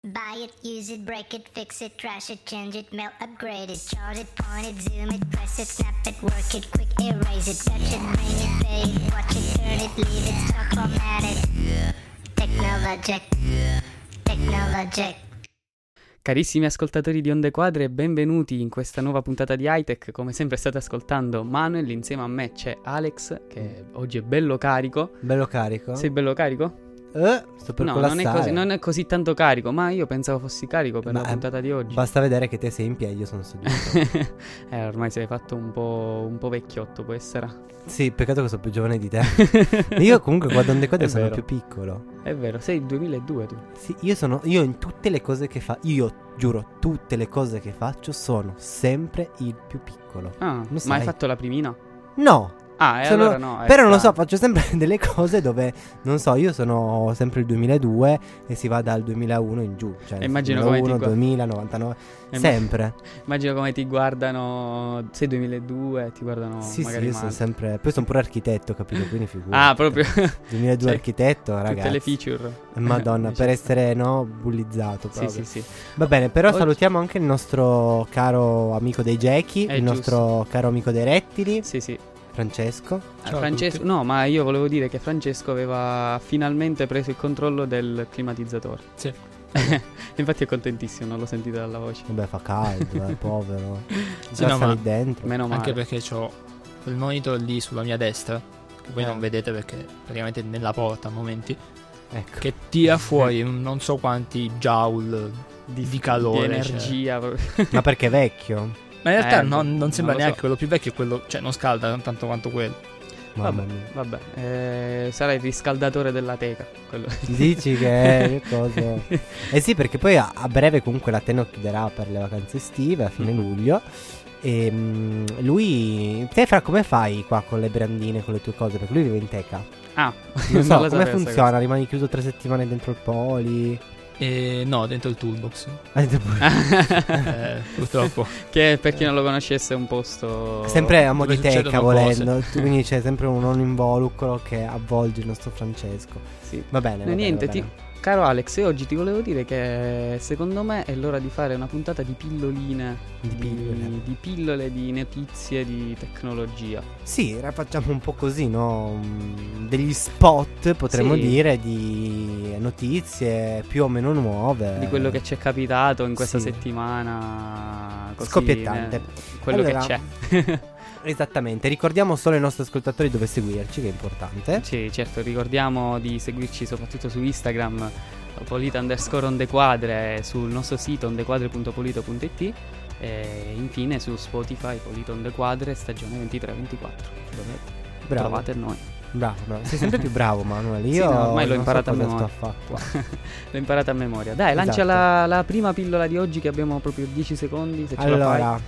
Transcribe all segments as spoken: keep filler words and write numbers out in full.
Buy it, use it, break it, fix it, trash it, change it, melt, upgrade it, chart it, point it, zoom it, press it, snap it, work it, quick erase it, touch it, bring it, pay it, watch it, turn it, leave it, stop, format it. Technologic, Technologic. Carissimi ascoltatori di Onde Quadre, benvenuti in questa nuova puntata di Hightech. Come sempre state ascoltando Manuel, insieme a me c'è Alex, che oggi è bello carico. Bello carico? Sei bello carico? Eh, sto per no, collassare. non è, così, non è così tanto carico, ma io pensavo fossi carico per Ma la puntata di oggi. Basta vedere che te sei in piedi, io sono seduto. eh, ormai sei fatto un po', un po' vecchiotto, può essere. Sì, peccato che sono più giovane di te. Io comunque qua Onde Quadre sono vero. più piccolo. È vero, sei il duemiladue tu. Sì, io sono, io in tutte le cose che fa, io giuro, tutte le cose che faccio sono sempre il più piccolo. Ah, Lo ma sai? hai fatto la primina? No! Ah, e Sono- allora no. è Però non lo so, strano. faccio sempre delle cose dove, non so, io sono sempre il duemiladue e si va dal duemilauno in giù. Cioè E immagino come ti duemilauno, gua- duemila, novantanove, Eh, ma- sempre. Immagino come ti guardano. Sei duemiladue, ti guardano Sì, sì, magari io male. sono sempre. Poi sono pure architetto, capito? Quindi figurati. Ah, proprio. duemiladue Cioè, architetto, ragazzi. Tutte le feature. Madonna, Eh, per ci essere, no, bullizzato sta. Sì, proprio. sì, sì. Va bene, però Oggi- salutiamo anche il nostro caro amico dei Gechi, È il giusto. nostro caro amico dei rettili, Sì, sì. Francesco. Eh, Ciao a Francesco, tutti. no, ma io volevo dire che Francesco aveva finalmente preso il controllo del climatizzatore. Sì. Infatti è contentissimo, non l'ho sentito dalla voce. Vabbè, fa caldo, è povero. Sì, Già no, sta ma lì dentro. Meno male. anche perché ho quel monitor lì sulla mia destra, che voi Eh. non vedete perché praticamente è nella porta a momenti, Ecco. che tira fuori un non so quanti joule di, calore. Di cioè. energia. proprio. Ma perché è vecchio? Ma in realtà Eh, non, non non sembra lo so. neanche quello più vecchio, è quello, cioè non scalda tanto quanto quello. Mamma Vabbè, mia. vabbè. Eh, sarà il riscaldatore della teca. Quello. Dici che è che cosa? Eh sì, perché poi a, a breve comunque la Tenno chiuderà per le vacanze estive a fine luglio. E mm, lui. Te, Fra, come fai qua con le brandine, con le tue cose? Perché lui vive in teca. Ah, Non so la come sapevo sta funziona. Rimani chiuso tre settimane dentro il poli. E no, dentro il toolbox. Ah, dentro il poli. Eh, purtroppo. Che per chi non lo conoscesse è un posto. Sempre a mo' dove di teca succedono volendo. Tu- Quindi c'è sempre un non involucro che avvolge il nostro Francesco. Sì. Va bene. No, va bene, niente, va ti- bene. caro Alex, e oggi ti volevo dire che secondo me è l'ora di fare una puntata di pilloline, Di pillole. di pillole di notizie di tecnologia. Sì, ra- facciamo un po' così, no? Mm, Degli spot, potremmo Sì. dire, di notizie più o meno nuove. Di quello che ci è capitato in questa Sì. settimana così, Scoppiettante. eh, quello Allora, che c'è. Esattamente, ricordiamo solo ai nostri ascoltatori dove seguirci, che è importante. Sì, certo, ricordiamo di seguirci soprattutto su Instagram, Polito underscore Ondequadre, sul nostro sito ondequadre punto polito punto it e infine su Spotify Polito Ondequadre stagione ventitré ventiquattro, dove Bravo. trovate noi. Bravo, bravo. Sei sempre più bravo, Manuel. Io Sì, no, ormai l'ho non so imparato a cosa memoria. sto a fare qua. L'ho imparata a memoria. Dai, lancia Esatto. la, la prima pillola di oggi che abbiamo proprio dieci secondi, se ce la fai. Allora,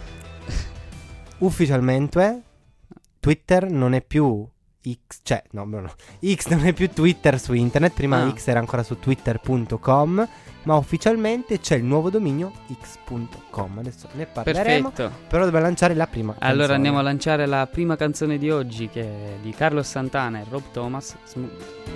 ufficialmente Twitter non è più X, cioè no, no, no, X non è più Twitter su internet, prima Ah. X era ancora su twitter punto com, ma ufficialmente c'è il nuovo dominio x punto com. Adesso ne parleremo, Perfetto. però dobbiamo lanciare la prima Allora canzone. andiamo a lanciare la prima canzone di oggi, che è di Carlos Santana e Rob Thomas, Smooth.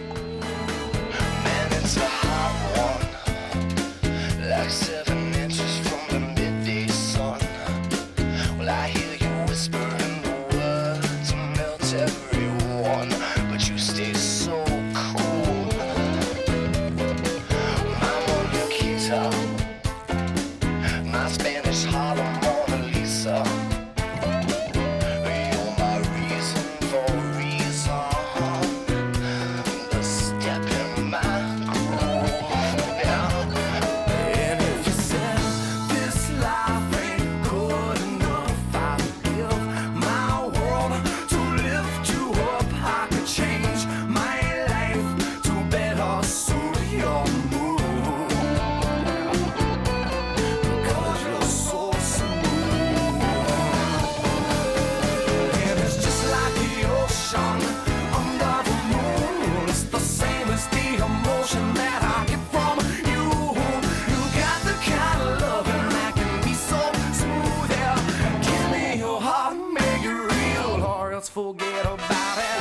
Man, it's a hot one, like seven inches from the midday sun. Well, I hear you whispering the words to melt everyone, but you stay so cool. I'm on your guitar, my Spanish Harlem Mona Lisa. You're my reason for reason. The step in my groove, yeah. And if you said this life ain't good enough, I'd give my world to lift you up. I could change my life to better suit your mood, because you're so smooth. And it's just like the ocean under the moon. It's the same as the emotion that I get from you. You got the kind of loving that can be so smooth. Yeah, give me your heart, make it real, or else forget about it.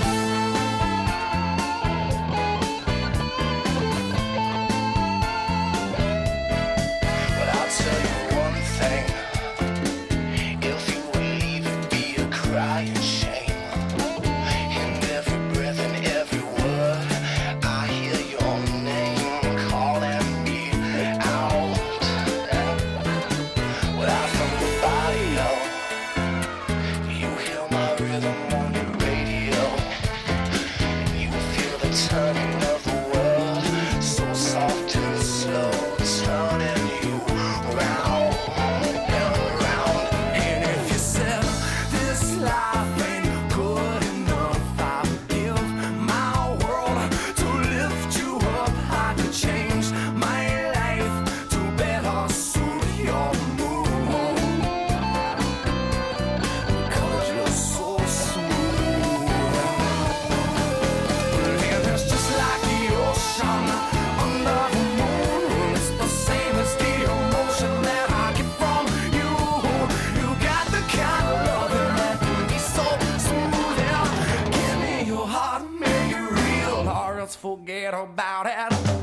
about it.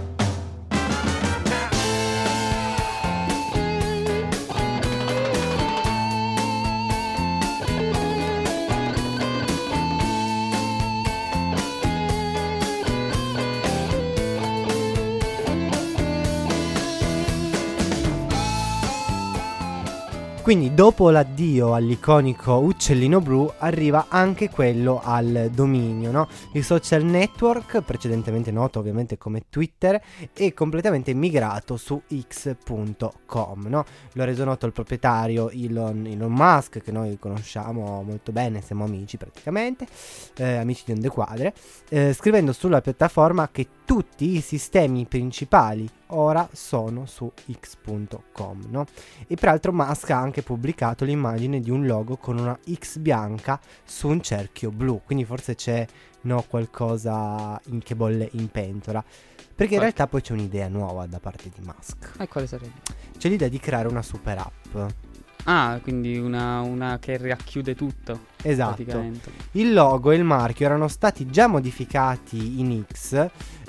Quindi dopo l'addio all'iconico uccellino blu arriva anche quello al dominio, no? Il social network, precedentemente noto ovviamente come Twitter, è completamente migrato su X punto com, no? Lo ha reso noto il proprietario Elon, Elon Musk, che noi conosciamo molto bene, siamo amici praticamente, eh, amici di Onde Quadre, eh, scrivendo sulla piattaforma che tutti i sistemi principali ora sono su X punto com, no? E peraltro Musk ha anche pubblicato l'immagine di un logo con una X bianca su un cerchio blu, quindi forse c'è, no, qualcosa in che bolle in pentola, perché in Qual- realtà poi c'è un'idea nuova da parte di Musk. E quale sarebbe? C'è l'idea di creare una super app. Ah, quindi una, una che racchiude tutto. Esatto. Praticamente. Il logo e il marchio erano stati già modificati in X,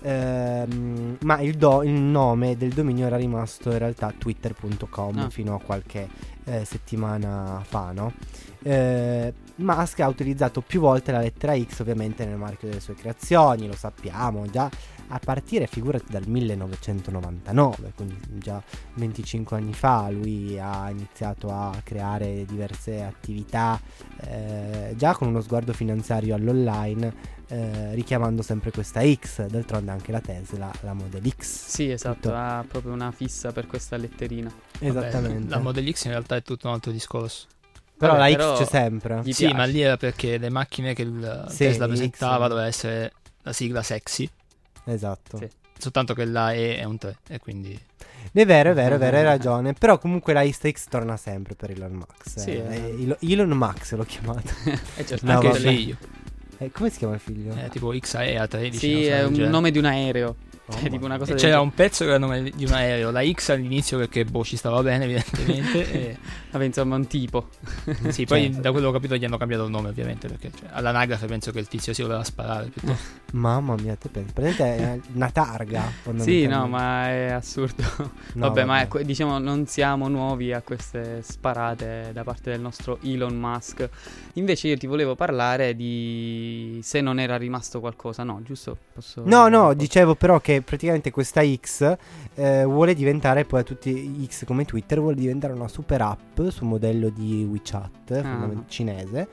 ehm, ma il, do- il nome del dominio era rimasto in realtà twitter punto com Ah. fino a qualche eh, settimana fa, no? Eh, Musk ha utilizzato più volte la lettera X ovviamente nel marchio delle sue creazioni, lo sappiamo, già a partire, figurati, dal millenovecentonovantanove, quindi già venticinque anni fa lui ha iniziato a creare diverse attività, eh, già con uno sguardo finanziario all'online, eh, richiamando sempre questa X. D'altronde anche la Tesla, la Model X. Sì, esatto, Tutto- ha proprio una fissa per questa letterina. Esattamente. Vabbè, la Model X in realtà è tutto un altro discorso. Però Vabbè, la però X c'è sempre. gli Sì, piace. ma lì era perché le macchine che il Sì, Tesla X. presentava doveva essere la sigla sexy, Esatto. Sì. soltanto che la E è un tre e quindi È vero, è vero, è vero, hai ragione. Però comunque la X torna sempre per Elon Musk. Sì, eh. eh. Elon- Elon Musk l'ho chiamato. Eh, certo, No, anche il vabbè. figlio Eh, come si chiama il figlio? è tipo X A E A tredici. Sì, non so, è del un genere. nome di un aereo. Oh, Cioè, tipo una mamma cosa E del c'era genere. un pezzo che era il nome di un aereo, la X all'inizio perché boh ci stava bene evidentemente e Vabbè, insomma, un tipo. sì, poi Certo. da quello che ho capito gli hanno cambiato il nome ovviamente perché cioè, all'anagrafe penso che il tizio si voleva sparare piuttosto. Mamma mia, te pensi? Praticamente è una targa. Sì, no, fondamentalmente. ma è assurdo. No, vabbè, ma è que- diciamo non siamo nuovi a queste sparate da parte del nostro Elon Musk. Invece io ti volevo parlare di se non era rimasto qualcosa, no, giusto? Posso... No, no, dicevo però che praticamente questa X eh, vuole diventare poi a tutti X come Twitter, vuole diventare una super app su modello di WeChat, Ah. fondamentalmente cinese,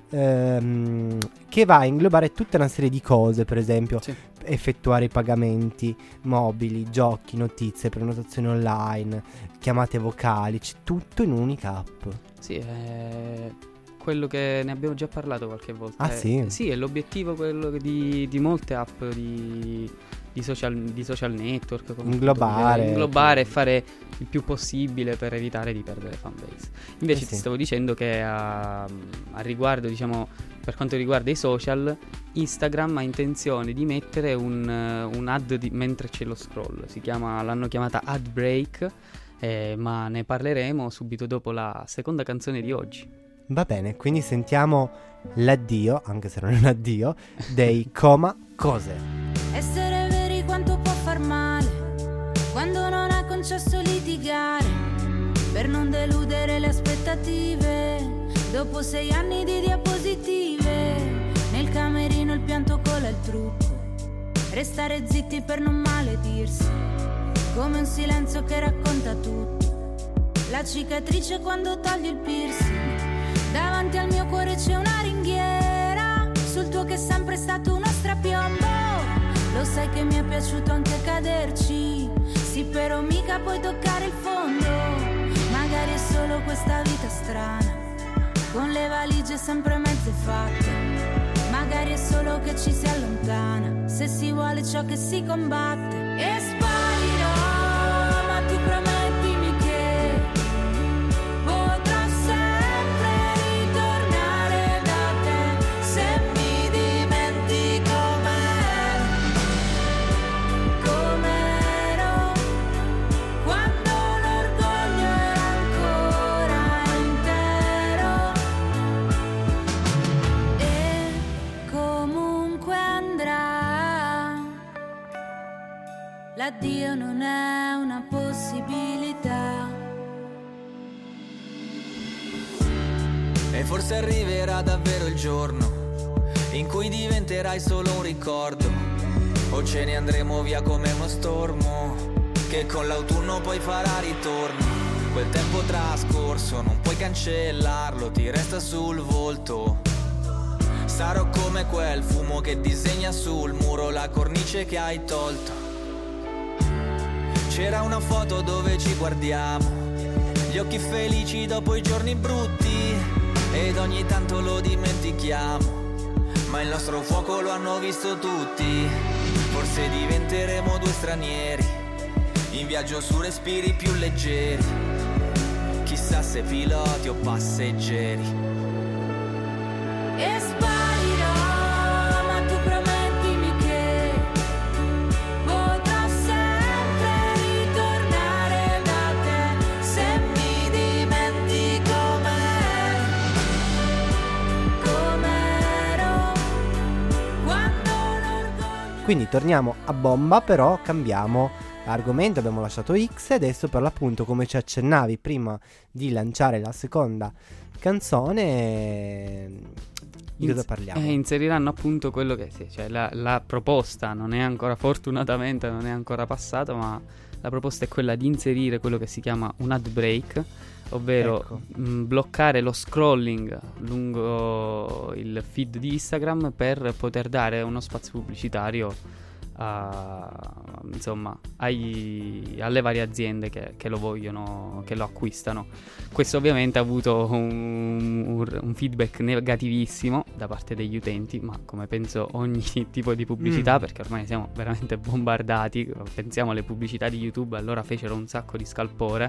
ehm, che va a inglobare tutta una serie di cose, per esempio Sì. effettuare i pagamenti mobili, giochi, notizie, prenotazioni online, chiamate vocali, c'è tutto in un'unica app. Sì, è quello che ne abbiamo già parlato qualche volta. Ah, È- sì? Sì, è l'obiettivo quello che di, di molte app di, di social, di social network. come Inglobare. dire, Inglobare e fare il più possibile per evitare di perdere fanbase. Invece Eh ti sì. stavo dicendo che a, a riguardo, diciamo, per quanto riguarda i social, Instagram ha intenzione di mettere un, eh, un ad di- mentre c'è lo scroll. Si chiama, l'hanno chiamata ad break, eh, ma ne parleremo subito dopo la seconda canzone di oggi. Va bene, quindi sentiamo l'addio, anche se non è un addio, dei Coma Cose. Essere veri quanto può far male quando non ha concesso litigare per non deludere le aspettative. Dopo sei anni di diapositive nel camerino il pianto cola il trucco. Restare zitti per non maledirsi come un silenzio che racconta tutto. La cicatrice quando togli il piercing. Davanti al mio cuore c'è una ringhiera, sul tuo che è sempre stato uno strapiombo. Lo sai che mi è piaciuto anche caderci, sì però mica puoi toccare il fondo. Magari è solo questa vita strana, con le valigie sempre mezze fatte. Magari è solo che ci si allontana, se si vuole ciò che si combatte. E sparirò, ma tu promettimi che potrò sempre ritornare da te se mi dimentico me, com'ero quando l'orgoglio era ancora intero. E comunque andrà, l'addio non è una possibilità. E forse arriverà davvero il giorno in cui diventerai solo un ricordo, o ce ne andremo via come uno stormo che con l'autunno poi farà ritorno. Quel tempo trascorso non puoi cancellarlo, ti resta sul volto. Sarò come quel fumo che disegna sul muro la cornice che hai tolto. C'era una foto dove ci guardiamo, gli occhi felici dopo i giorni brutti, ed ogni tanto lo dimentichiamo, ma il nostro fuoco lo hanno visto tutti. Forse diventeremo due stranieri in viaggio su respiri più leggeri, chissà se piloti o passeggeri. E sparirò, ma tu promettimi che potrò sempre ritornare da te se mi dimentico me, com'ero quando l'orgoglio. Quindi torniamo a bomba, però cambiamo argomento, abbiamo lasciato X e adesso per l'appunto, come ci accennavi prima di lanciare la seconda canzone, di cosa Ins- parliamo? eh, inseriranno appunto quello che sì, cioè la, la proposta non è ancora, fortunatamente non è ancora passata, ma la proposta è quella di inserire quello che si chiama un ad break, ovvero Ecco. mh, bloccare lo scrolling lungo il feed di Instagram per poter dare uno spazio pubblicitario a, insomma, ai, alle varie aziende che, che lo vogliono, che lo acquistano. Questo ovviamente ha avuto un, un, un feedback negativissimo da parte degli utenti, ma come penso ogni tipo di pubblicità, Mm. perché ormai siamo veramente bombardati. Pensiamo alle pubblicità di YouTube, allora fecero un sacco di scalpore,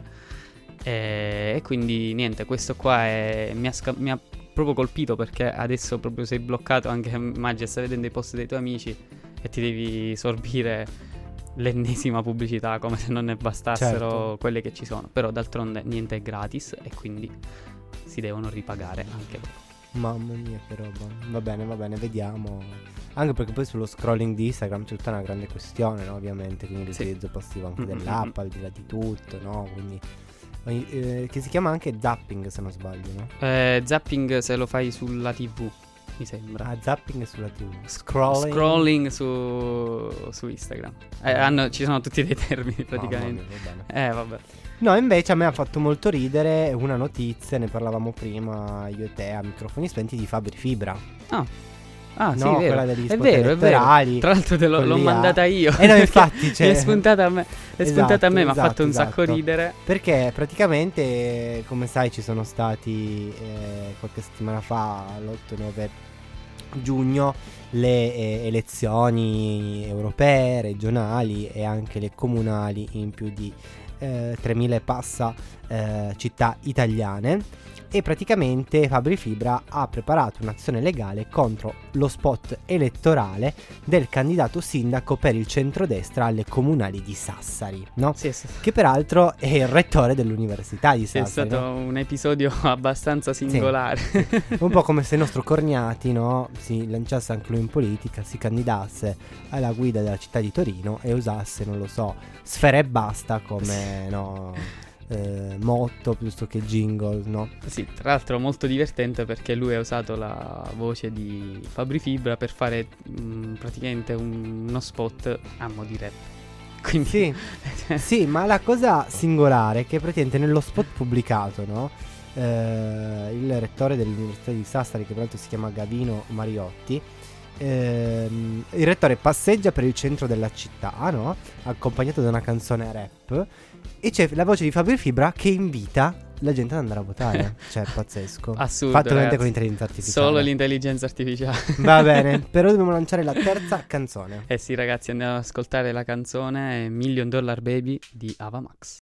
e, e quindi niente, questo qua è, mi, ha sca- mi ha proprio colpito, perché adesso proprio sei bloccato, anche immagina, stai vedendo i post dei tuoi amici e ti devi sorbire l'ennesima pubblicità, come se non ne bastassero Certo. quelle che ci sono. Però d'altronde niente è gratis e quindi si devono ripagare anche loro. Mamma mia, che roba. Va bene, va bene, vediamo. Anche perché poi sullo scrolling di Instagram c'è tutta una grande questione, no? Ovviamente, quindi Sì. l'utilizzo passivo anche Mm-mm. dell'app, al di là di tutto, no? Quindi ogni- eh, che si chiama anche zapping, se non sbaglio, no? Eh, zapping se lo fai sulla tivù, mi sembra. Ah, zapping è sulla tivù. Scrolling. Scrolling su, su Instagram. Eh, hanno- ci sono tutti dei termini praticamente. Mamma mia, va bene. Eh, vabbè. No, invece a me ha fatto molto ridere una notizia, ne parlavamo prima io e te a microfoni spenti, di Fabri Fibra. Ah, ah sì, No, è vero. quella degli È spot vero, è vero. elettorali. Tra l'altro te l'ho, l'ho Quelli a- mandata io. Eh no, infatti, cioè- È spuntata a me. È Esatto, spuntata a me, mi ha esatto, fatto un sacco esatto. ridere. Perché praticamente, come sai, ci sono stati eh, qualche settimana fa, l'otto nove giugno, le eh, elezioni europee, regionali e anche le comunali in più di eh, tremila e passa eh, città italiane. E praticamente Fabri Fibra ha preparato un'azione legale contro lo spot elettorale del candidato sindaco per il centrodestra alle comunali di Sassari, no? Sì, è stato, Che peraltro è il rettore dell'università di sì, è Sassari, stato no? un episodio abbastanza singolare. Un po' come se il nostro Corniati, no, si lanciasse anche lui in politica, si candidasse alla guida della città di Torino e usasse, non lo so, Sfera e Basta come, no, eh, motto piuttosto che jingle, no? Sì, tra l'altro molto divertente, perché lui ha usato la voce di Fabri Fibra per fare mh, praticamente un- uno spot a mo' di rap. Quindi Sì, sì, ma la cosa singolare è che praticamente nello spot pubblicato, no, eh, il rettore dell'Università di Sassari, che peraltro si chiama Gavino Mariotti, ehm, il rettore passeggia per il centro della città, no, accompagnato da una canzone rap, e c'è la voce di Fabri Fibra che invita la gente ad andare a votare. Cioè, è pazzesco. assurdo, Fatto veramente ragazzi. con l'intelligenza artificiale. Solo l'intelligenza artificiale. Va bene, però dobbiamo lanciare la terza canzone. Eh sì, ragazzi, andiamo ad ascoltare la canzone Million Dollar Baby di Ava Max.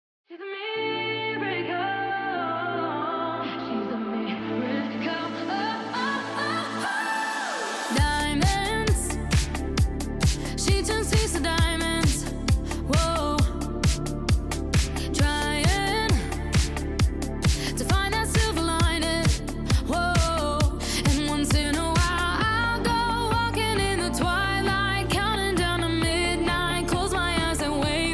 Diamonds, she turns these to diamonds. Whoa, trying to find that silver lining. Whoa, and once in a while I'll go walking in the twilight, counting down to midnight. Close my eyes and wait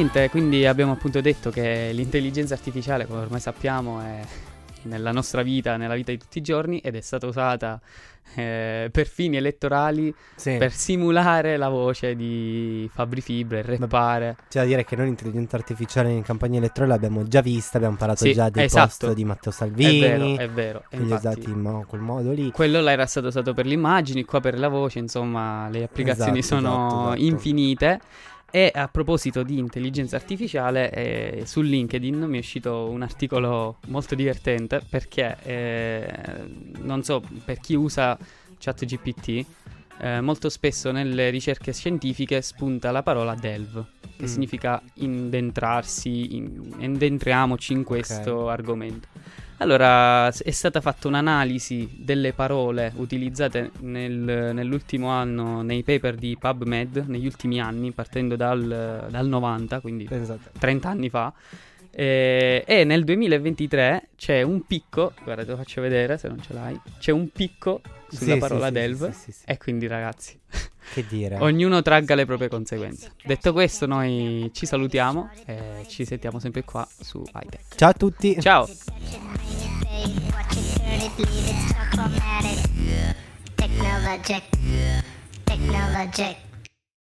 niente, quindi abbiamo appunto detto che l'intelligenza artificiale, come ormai sappiamo, è nella nostra vita, nella vita di tutti i giorni, ed è stata usata eh, per fini elettorali, Sì. per simulare la voce di Fabri Fibra e rappare. C'è da dire che noi l'intelligenza artificiale in campagna elettorale l'abbiamo già vista, abbiamo parlato Sì, già dei esatto. post di Matteo È Salvini, vero, è vero. E che li ha infatti usati in mo- quel modo lì. quello là era stato usato per le immagini, qua per la voce, insomma, le applicazioni Esatto, sono esatto, esatto. infinite. E a proposito di intelligenza artificiale, eh, su LinkedIn mi è uscito un articolo molto divertente perché, eh, non so, per chi usa ChatGPT, eh, molto spesso nelle ricerche scientifiche spunta la parola delve, che Mm. significa indentrarsi, in- indentriamoci in questo argomento. Allora, s- è stata fatta un'analisi delle parole utilizzate nel- nell'ultimo anno nei paper di PubMed, negli ultimi anni, partendo dal, dal novanta, quindi Esatto. trenta anni fa. Eh, e nel duemilaventitré c'è un picco, guarda, te lo faccio vedere se non ce l'hai, c'è un picco sulla Sì, parola sì, sì, delve, sì, sì, sì. e quindi ragazzi, Che dire? ognuno tragga le proprie conseguenze. Detto questo, noi ci salutiamo e ci sentiamo sempre qua su iTech. Ciao a tutti. Ciao! Watch it, turn it, leave it, stop, format it. Technologic, technologic.